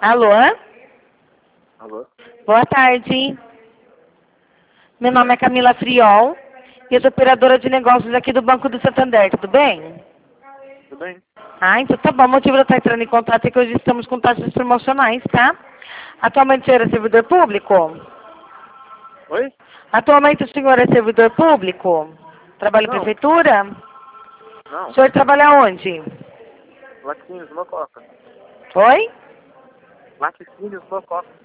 Alô? Alô? Boa tarde. Meu nome é Camila Friol e eu sou operadora de negócios aqui do Banco do Santander, tudo bem? Tudo bem? Ah, então tá bom. O motivo de eu estar entrando em contato é que hoje estamos com taxas promocionais, tá? Atualmente o senhor é servidor público? Oi? Atualmente o senhor é servidor público? Trabalha em Não, prefeitura? O não. senhor trabalha onde? Laticínios, Mococa. Oi? Laticínios, Mococa.